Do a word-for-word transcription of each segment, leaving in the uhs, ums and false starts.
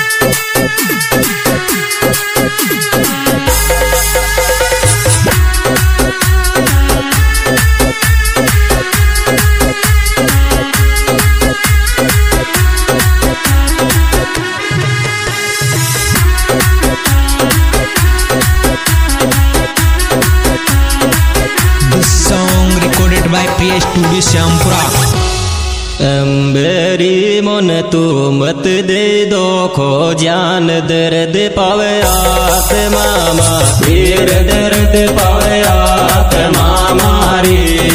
Studio Shyampura. अंबेरी मन तू मत दे दो खो जान दर्द पावे आत्मा फिर दर्द पावे आत्मा मारी।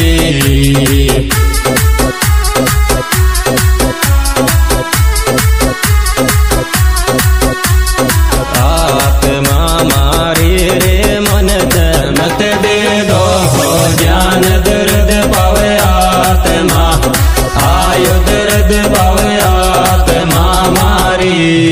आत्मा मारी रे मन मत दे दो खो जान दर्द पावे आत्मा आयो दर्द पावे आत्मा मारी।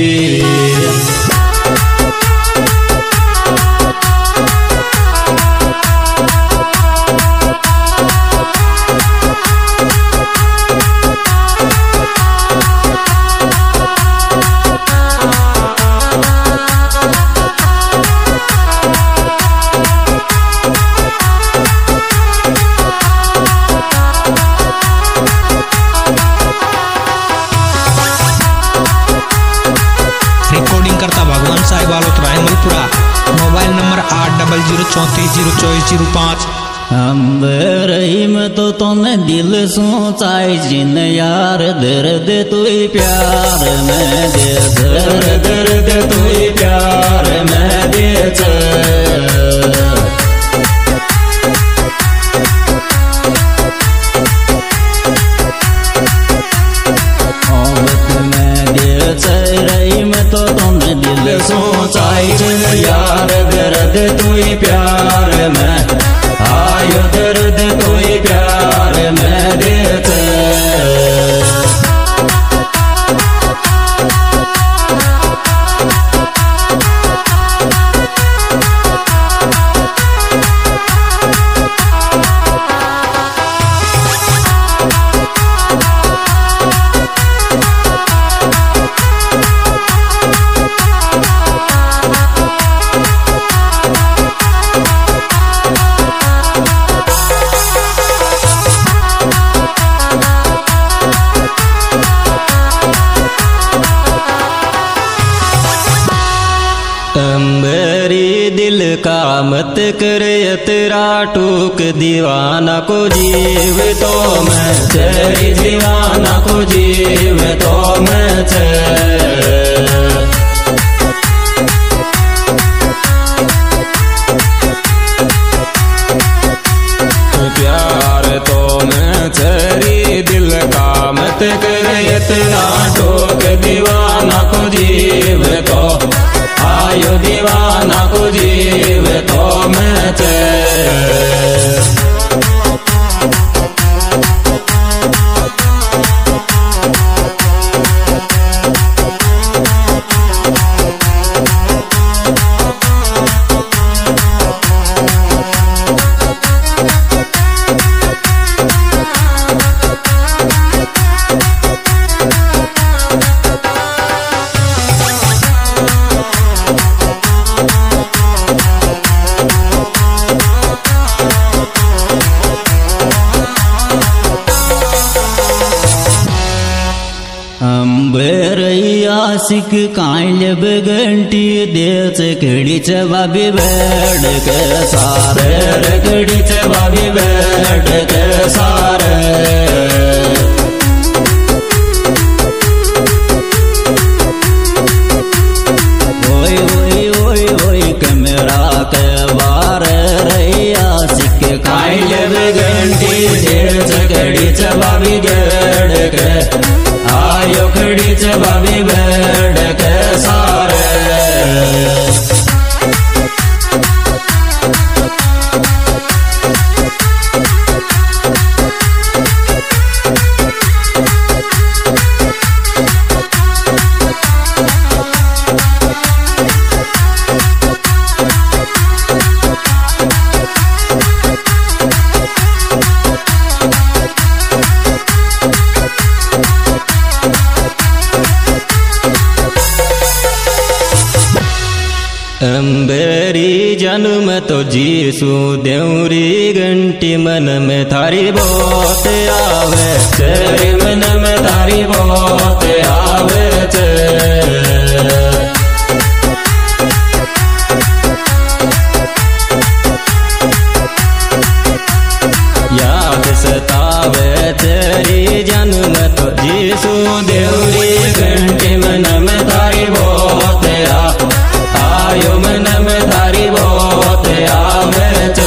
रिकॉर्डिंग करता भगवान साहिब वालोत्रा हेमलपुरा। मोबाइल नंबर आठ डबल जीरो चौंतीस जीरो चौबीस जीरो पाँच। अंबेरी में तो तूने दिल सोचाई जिन यार दर्द तू प्यार में दे दर्द दर्द तू प्यार में दे तो तुमने दिल सोचाई यार दर्द तू प्यार में आयो दर्द तू प्यार में देते। अंबेरी दिल का मत करे तेरा टूक दीवाना को जीव तो मैं तेरी दीवाना को जीव तो मैं प्यार तो मैं तेरी दिल का मत करे तेरा टूक दीवाना को जीव तो आयो दीवाना को जीव तो मैं आशिक कायल घंटी देच खडीच बाबी बैठ के सारे खडीच बाबी बैठ के सारे ओए ओए ओए ओए कैमरा के बार रही आशिक कायल घंटी देच खडीच बाबी बैठ के आयो खडीच बाबी बैठ के सारे। अंबेरी जन्म तो जीसू देवरी घंटी मन में थारी बहुत आवे तेरे मन में थारी बहुत आवे चे याद सतावे तेरी जन्म तो जीसू देवरी घंटी मन में थारी बहुत आयो मन में थारी बहुत आवे चे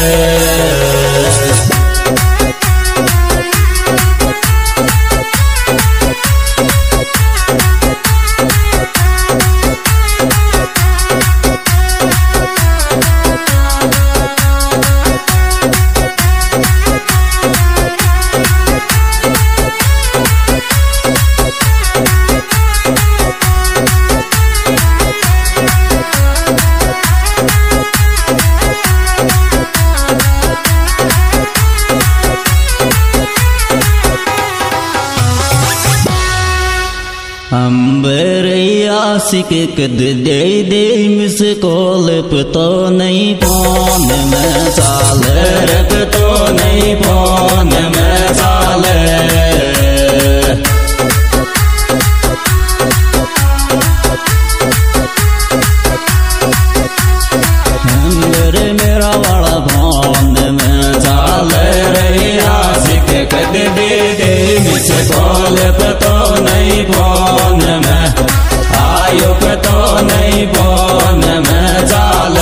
अंबरिया सिक कद दे दे मिस कोलप तो नहीं फोन में साल रख तो नहीं फोन में साल अंबर मेरा वाला फोन में साल रिया सिक कद दे दे मिस कोलप तो नहीं फोन में आयो तो नहीं फोन में जाले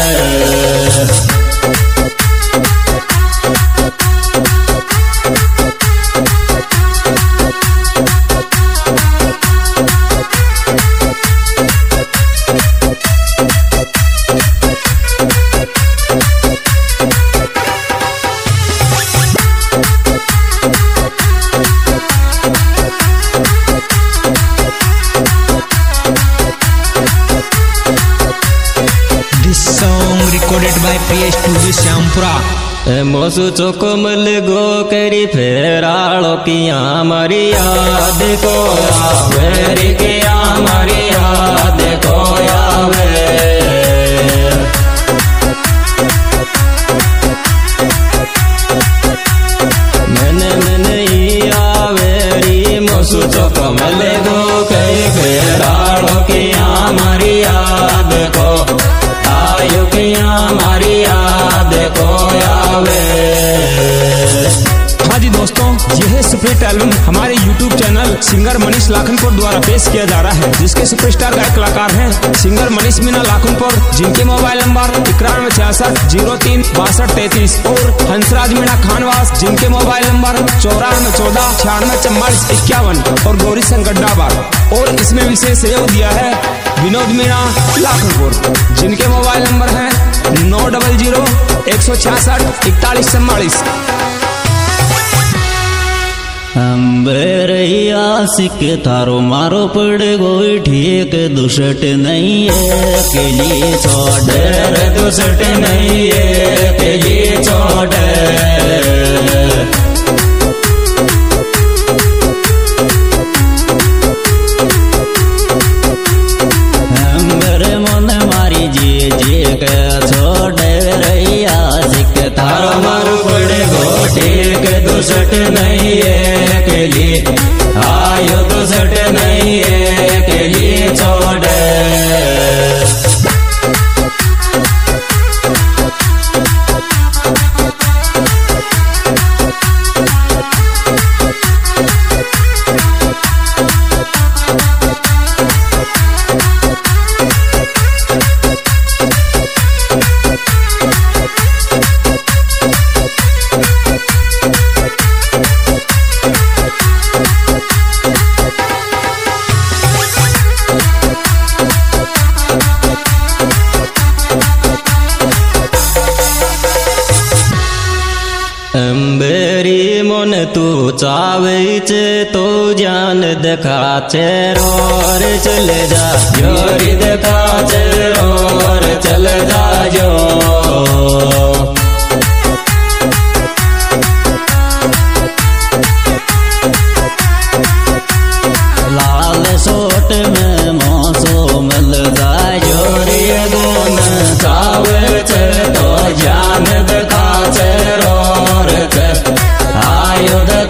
recorded by Priya Studio Syampura। मोसु चोकोमल गो करी फेरालो किया हमारी याद को आवे किया हमारी याद को आवे मैंने मैंने ही आवे री मोसु चोकोमल गो करी फेरालो किया हमारी याद को आयो किया हमारी याद को आवे। हाँ जी दोस्तों, यह सुपरहिट एल्बम हमारे YouTube channel singer Manish Lakhanpur द्वारा पेश किया जा रहा है, जिसके सुपरस्टार गायक कलाकार हैं सिंगर मनीष मीना लाखनपुर, जिनके मोबाइल नंबर इक्यानवे छियासठ जीरो तीन बासठ तैतीस और हंसराज मीणा खानवास, जिनके मोबाइल नंबर चौरानवे चौदह छियानवे चौवालीस इक्यावन और गौरी शंकर डाबार। और इसमें विशेष सहयोग दिया है विनोद मीणा लाखनपुर, जिनके मोबाइल नंबर है नौ डबल जीरो एक सौ छियासठ इकतालीस चौवालीस। अंबरिया सिक थारो मारो पड़ गोई ठीक दुसट नहीं है के लिए छोड़ दुसट नहीं है के लिए छोड़ अंबर मन मारी जी जी के छोड़ रैया सिक थारो मारो पड़ गो ठीक दुसट नहीं है के लिए आयो दुसट नहीं है के लिए छोड़ अंबेरी मन तू चावे चे तो जान देखा चेरोर चले जा जोरी देखा चेरोर चले जा जो लाल सोट में मौसो मिल जा जोरी गोना आयो